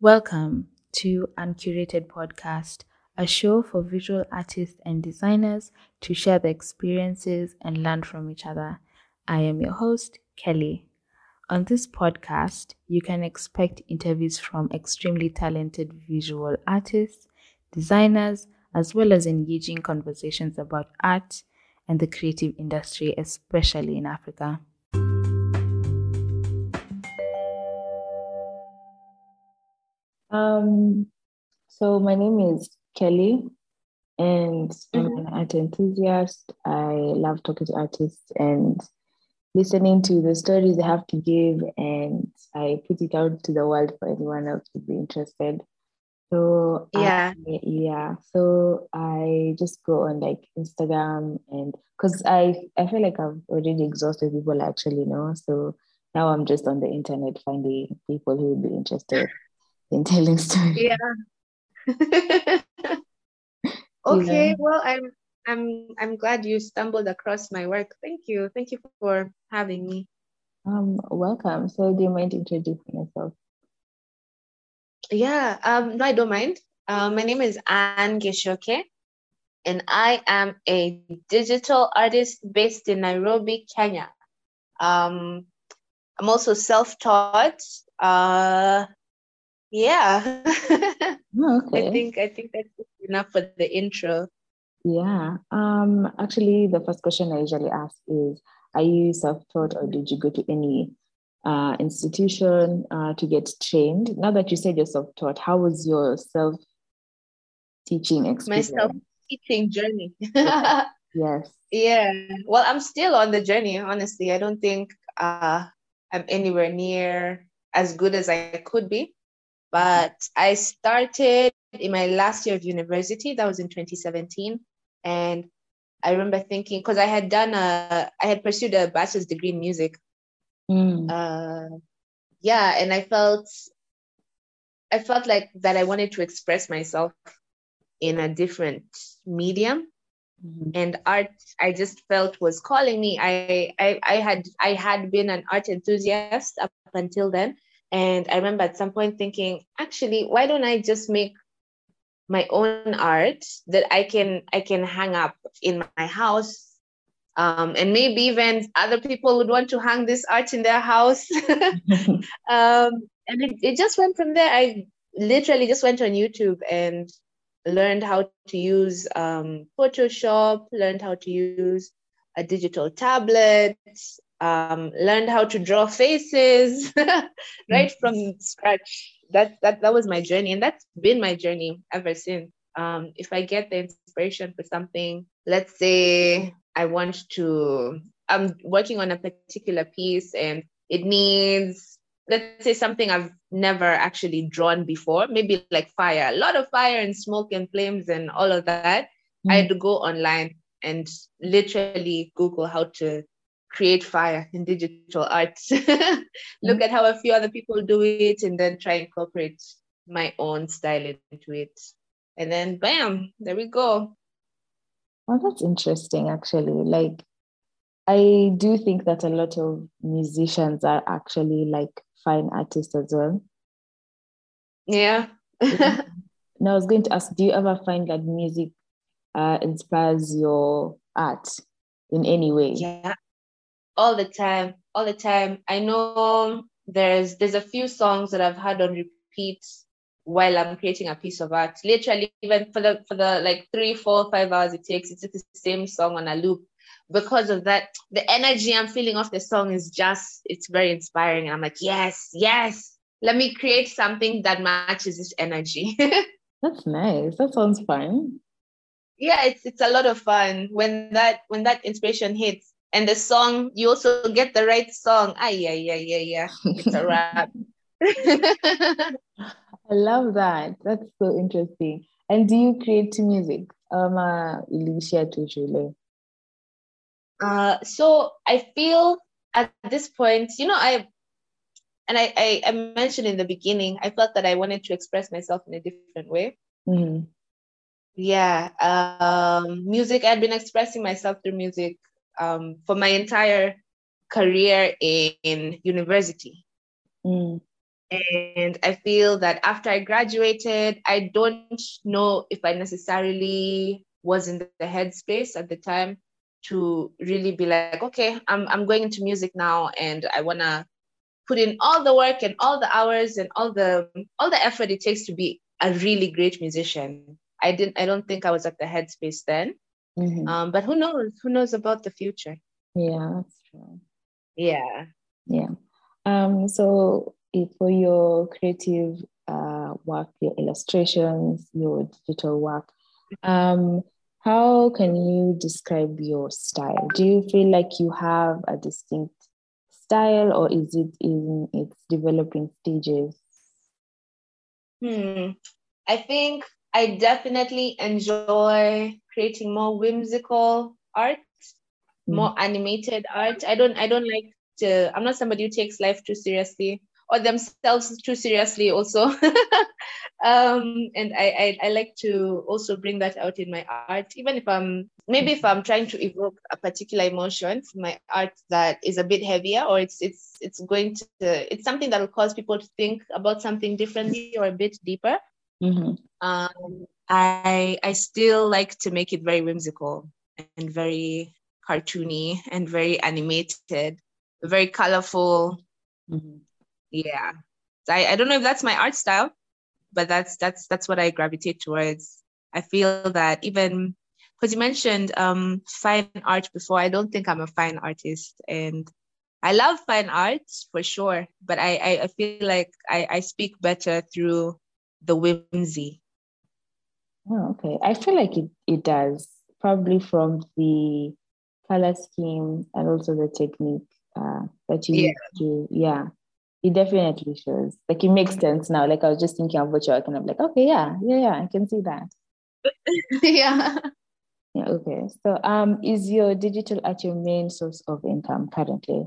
Welcome to Uncurated Podcast, a show for visual artists and designers to share their experiences and learn from each other. I am your host, Kelly. On this podcast, you can expect interviews from extremely talented visual artists, designers, as well as engaging conversations about art and the creative industry, especially in Africa. So my name is Kelly, and I'm an art enthusiast. I love talking to artists and listening to the stories they have to give, and I put it out to the world for anyone else to be interested. So so I just go on like Instagram, and because I feel like I've already exhausted people I actually know. So now I'm just on the internet finding people who would be interested in telling stories. Yeah. Okay, well, I'm glad you stumbled across my work. Thank you. Thank you for having me. Welcome. So do you mind introducing yourself? Yeah, no, I don't mind. My name is Anne Geshoke, and I am a digital artist based in Nairobi, Kenya. I'm also self-taught. Yeah. Okay. I think that's enough for the intro. Yeah. Actually, the first question I usually ask is, are you self-taught or did you go to any institution to get trained? Now that you said you're self-taught, how was your self-teaching experience? My self-teaching journey. Yes. Yeah. Well, I'm still on the journey, honestly. I don't think I'm anywhere near as good as I could be. But I started in my last year of university. That was in 2017. And I remember thinking, because I had pursued a bachelor's degree in music. Mm. And I felt like that I wanted to express myself in a different medium. Mm-hmm. And art, I just felt was calling me. I had been an art enthusiast up until then. And I remember at some point thinking, actually, why don't I just make my own art that I can hang up in my house, and maybe even other people would want to hang this art in their house. And it just went from there. I literally just went on YouTube and learned how to use Photoshop, learned how to use a digital tablet, learned how to draw faces right from scratch. That was my journey, and that's been my journey ever since. If I get the inspiration for something, let's say I'm working on a particular piece and it needs, let's say, something I've never actually drawn before, maybe like fire, a lot of fire and smoke and flames and all of that. I had to go online and literally Google how to create fire in digital art. Look at how a few other people do it and then try and incorporate my own style into it. And then bam, there we go. Well, that's interesting, actually. Like, I do think that a lot of musicians are actually like fine artists as well. Yeah. Now, I was going to ask, do you ever find that music inspires your art in any way? Yeah, all the time. I know there's a few songs that I've had on repeat while I'm creating a piece of art. Literally, even for the like 3, 4, 5 hours it takes, it's just the same song on a loop. Because of that, the energy I'm feeling off the song is it's very inspiring. I'm like, yes, let me create something that matches this energy. That's nice. That sounds fun. Yeah, it's a lot of fun when that inspiration hits, and the song, you also get the right song. Yeah. It's a wrap. I love that. That's so interesting. And do you create music? So I feel at this point, I mentioned in the beginning, I felt that I wanted to express myself in a different way. Mm-hmm. Yeah. Music, I'd been expressing myself through music for my entire career in university. Mm. And I feel that after I graduated, I don't know if I necessarily was in the headspace at the time to really be like, okay, I'm going into music now, and I wanna put in all the work and all the hours and all the effort it takes to be a really great musician. I don't think I was at the headspace then. But who knows? Who knows about the future? Yeah, that's true. Yeah. Yeah. So for your creative work, your illustrations, your digital work, how can you describe your style? Do you feel like you have a distinct style, or is it in its developing stages? I think I definitely enjoy creating more whimsical art, more animated art. I don't like to, I'm not somebody who takes life too seriously or themselves too seriously also. And I like to also bring that out in my art, even if if I'm trying to evoke a particular emotion from my art that is a bit heavier, or it's going to, it's something that will cause people to think about something differently or a bit deeper. I still like to make it very whimsical and very cartoony and very animated, very colorful. Yeah. I don't know if that's my art style, but that's what I gravitate towards. I feel that, even because you mentioned fine art before, I don't think I'm a fine artist, and I love fine art for sure, but I feel like I speak better through the whimsy. Oh, okay. I feel like it does, probably from the color scheme and also the technique that you use to, it definitely shows. Like, it makes sense now. Like, I was just thinking of what you're working. I'm like, okay, yeah, I can see that. Yeah. Yeah, okay. So is your digital art your main source of income currently?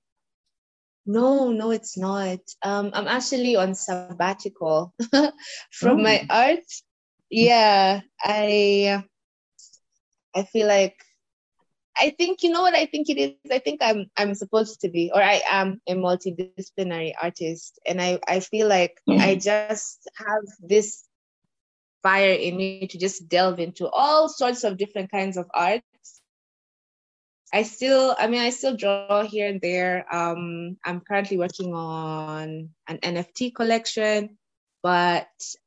No, it's not. I'm actually on sabbatical from my art. Yeah, I feel like, I think, you know what I think it is? I think I'm supposed to be, or I am a multidisciplinary artist. And I feel like I just have this fire in me to just delve into all sorts of different kinds of art. I still draw here and there. I'm currently working on an NFT collection, but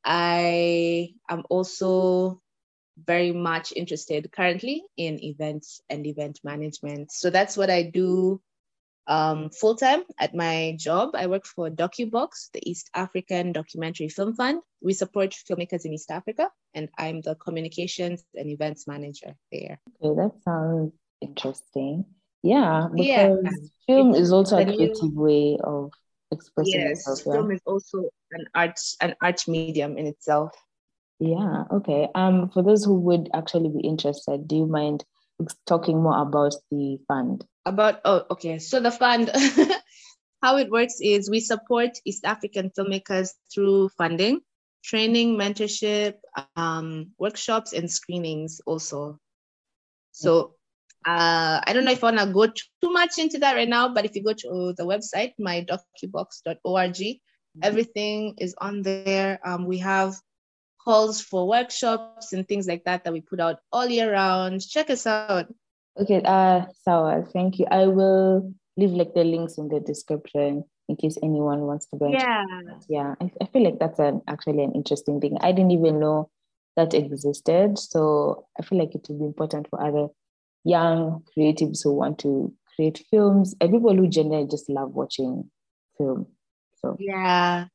I am also very much interested currently in events and event management. So that's what I do full-time at my job. I work for DocuBox, the East African Documentary Film Fund. We support filmmakers in East Africa, and I'm the communications and events manager there. Okay, that sounds interesting. Yeah, because film is also a creative way of expressing yourself. Yeah? Film is also an art medium in itself. Yeah, okay. For those who would actually be interested, do you mind talking more about the fund? So the fund, how it works is we support East African filmmakers through funding, training, mentorship, workshops, and screenings also. So I don't know if I want to go too much into that right now, but if you go to the website, mydocubox.org, everything is on there. We have calls for workshops and things like that we put out all year round. Check us out. Okay, Sawa, thank you. I will leave like the links in the description in case anyone wants to go. Yeah, I feel like that's actually an interesting thing. I didn't even know that existed, so I feel like it would be important for other young creatives who want to create films and people who generally just love watching film. So yeah.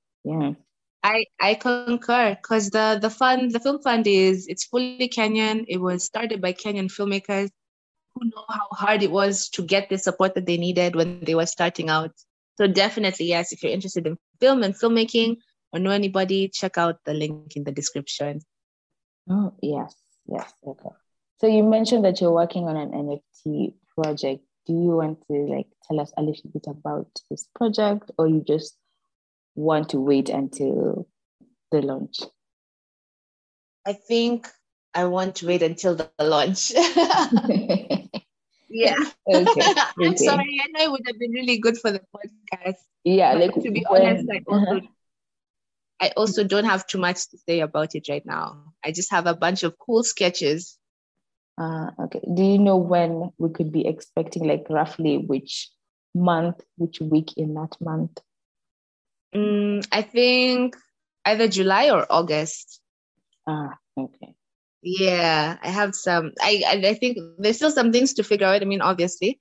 I concur, because the film fund it's fully Kenyan. It was started by Kenyan filmmakers who know how hard it was to get the support that they needed when they were starting out. So definitely, yes, if you're interested in film and filmmaking or know anybody, check out the link in the description. Oh, yes. Okay. So you mentioned that you're working on an NFT project. Do you want to like tell us a little bit about this project, or you just want to wait until the launch? I think I want to wait until the launch. Yeah. Okay. I'm sorry. I know it would have been really good for the podcast. Yeah, but like to be honest, I also I also don't have too much to say about it right now. I just have a bunch of cool sketches. Okay. Do you know when we could be expecting, like roughly which month, which week in that month? I think either July or August. Okay. Yeah, I have some. I think there's still some things to figure out. I mean, obviously.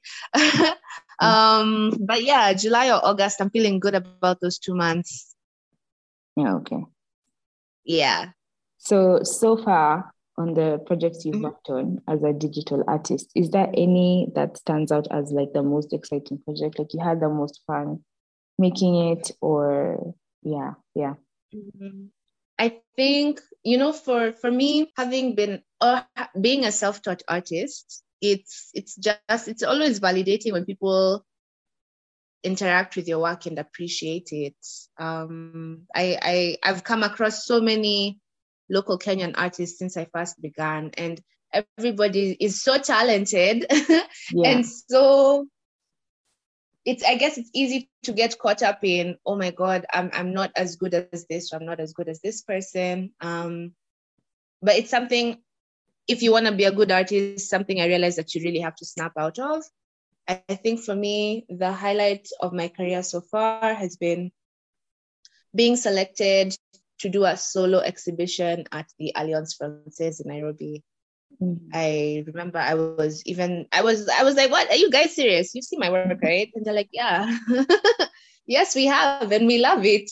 But yeah, July or August, I'm feeling good about those 2 months. Yeah, okay. Yeah. So far on the projects you've worked on as a digital artist, is there any that stands out as like the most exciting project? Like you had the most fun making it, or yeah. I think, for me, having been being a self-taught artist, it's always validating when people interact with your work and appreciate it. I've come across so many local Kenyan artists since I first began, and everybody is so talented. And so I guess it's easy to get caught up in, oh my God, I'm not as good as this, or I'm not as good as this person. But it's something, if you want to be a good artist, something I realized that you really have to snap out of. I think for me, the highlight of my career so far has been being selected to do a solo exhibition at the Alliance Francaise in Nairobi. I remember I was like, what? Are you guys serious? You see my work, right? And they're like, yeah. Yes, we have, and we love it.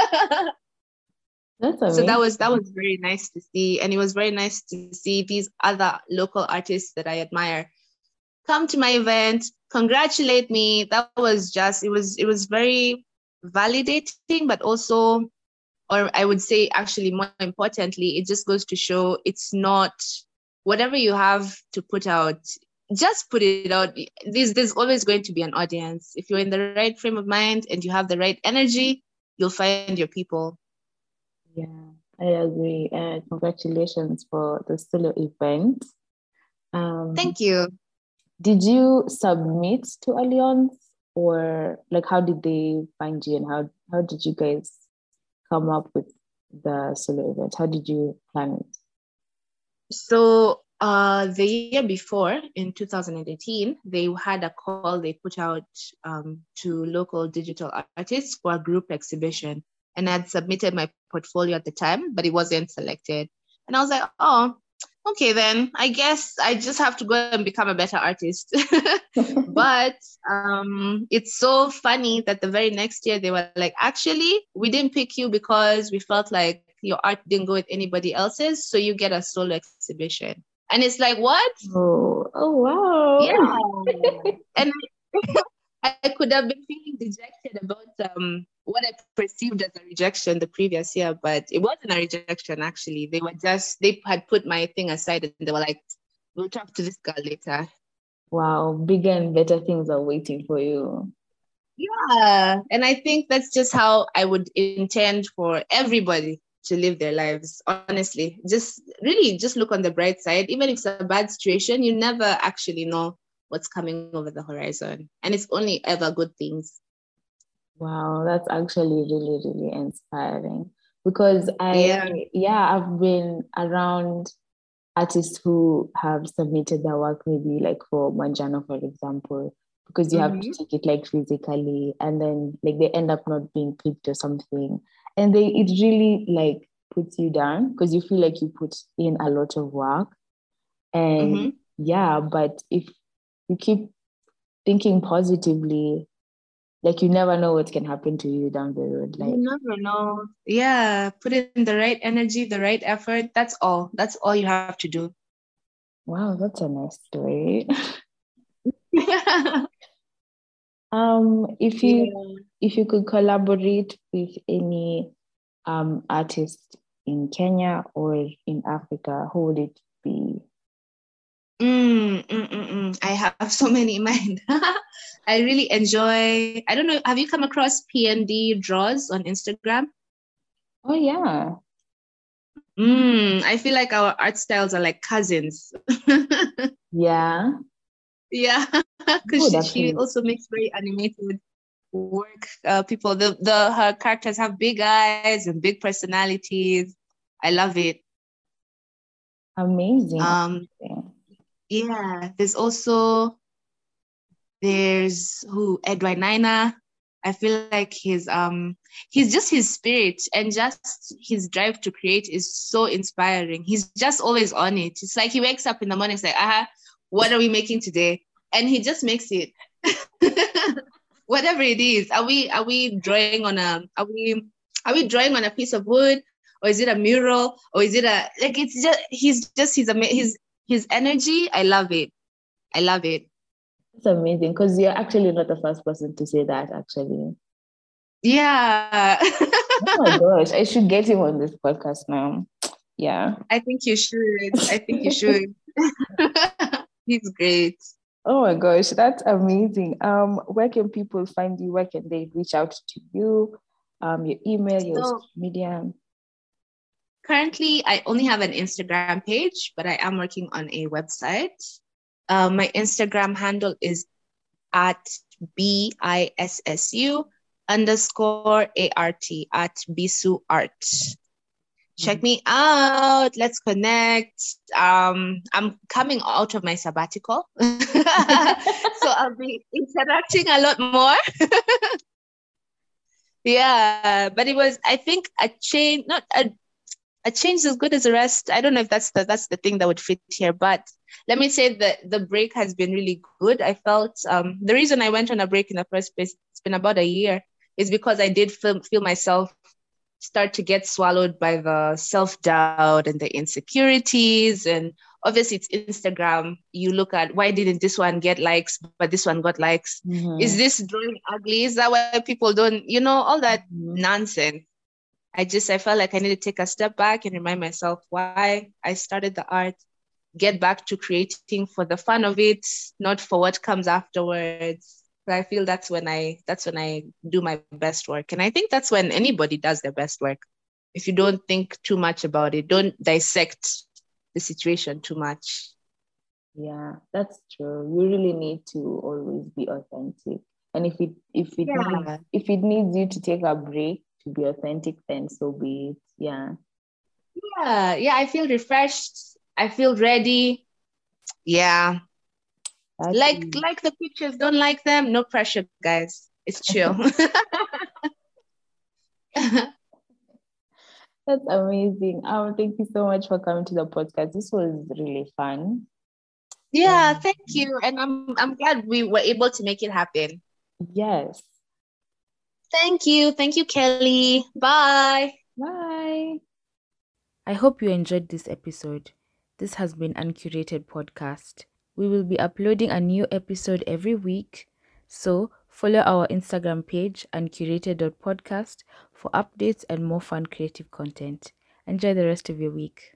That's amazing. So that was very nice to see. And it was very nice to see these other local artists that I admire come to my event, congratulate me. That was just, it was very validating, but also, or I would say actually more importantly, it just goes to show it's not whatever you have to put out, just put it out. There's always going to be an audience. If you're in the right frame of mind and you have the right energy, you'll find your people. Yeah, I agree. Congratulations for the solo event. Thank you. Did you submit to Alliance, or like how did they find you, and how did you guys come up with the solo event? How did you plan it? So the year before, in 2018, they had a call they put out to local digital artists for a group exhibition. And I had submitted my portfolio at the time, but it wasn't selected. And I was like, oh, okay, then I guess I just have to go and become a better artist. But it's so funny that the very next year they were like, actually, we didn't pick you because we felt like your art didn't go with anybody else's, so you get a solo exhibition. And it's like, what? Oh wow. Yeah. And I could have been feeling dejected about what I perceived as a rejection the previous year, but it wasn't a rejection actually. They had put my thing aside and they were like, we'll talk to this girl later. Wow, bigger and better things are waiting for you. Yeah. And I think that's just how I would intend for everybody to live their lives. Honestly, just look on the bright side. Even if it's a bad situation, you never actually know what's coming over the horizon. And it's only ever good things. Wow, that's actually really, really inspiring. Because I've been around artists who have submitted their work, maybe like for Manjano, for example, because you have to take it like physically, and then like they end up not being picked or something. And it really like puts you down because you feel like you put in a lot of work. And but if you keep thinking positively, like you never know what can happen to you down the road. Like you never know. Yeah, put in the right energy, the right effort. That's all you have to do. Wow, that's a nice story. If you could collaborate with any artist in Kenya or in Africa, who would it be? I have so many in mind. I really enjoy, I don't know, have you come across PND Draws on Instagram? Oh, yeah. I feel like our art styles are like cousins. Yeah. Yeah, because she also makes very animated work people. Her characters have big eyes and big personalities. I love it. Amazing. Yeah, there's Edward Niner. I feel like he's just his spirit and just his drive to create is so inspiring. He's just always on it. It's like he wakes up in the morning, it's like, what are we making today? And he just makes it. Whatever it is. Are we drawing on a piece of wood, or is it a mural, or is it it's just his energy. I love it. It's amazing because you're actually not the first person to say that, actually. Yeah. Oh my gosh, I should get him on this podcast now. Yeah. I think you should. He's great. Oh my gosh, that's amazing. Where can people find you? Where can they reach out to you? Your email, your social media. Currently, I only have an Instagram page, but I am working on a website. My Instagram handle is at BISSU_ART at Bisu Art. Check me out. Let's connect. I'm coming out of my sabbatical, so I'll be interacting a lot more. Yeah, but it was, I think, a change, not a change as good as the rest. I don't know if that's the thing that would fit here, but let me say that the break has been really good. I felt the reason I went on a break in the first place, it's been about a year, is because I did feel myself start to get swallowed by the self-doubt and the insecurities. And obviously it's Instagram. You look at, why didn't this one get likes, but this one got likes? Mm-hmm. Is this drawing ugly? Is that why people don't, all that nonsense? I felt like I need to take a step back and remind myself why I started the art, get back to creating for the fun of it, not for what comes afterwards. I feel that's when I do my best work. And I think that's when anybody does their best work. If you don't think too much about it, don't dissect the situation too much. Yeah, that's true. You really need to always be authentic. And if it needs you to take a break to be authentic, then so be it. Yeah. Yeah, I feel refreshed. I feel ready. Yeah. Like the pictures, don't like them, no pressure, guys. It's chill. That's amazing. Thank you so much for coming to the podcast. This was really fun. Yeah, thank you. And I'm glad we were able to make it happen. Yes. Thank you, Kelly. Bye. Bye. I hope you enjoyed this episode. This has been Uncurated Podcast. We will be uploading a new episode every week, so follow our Instagram page, uncurated.podcast, for updates and more fun creative content. Enjoy the rest of your week.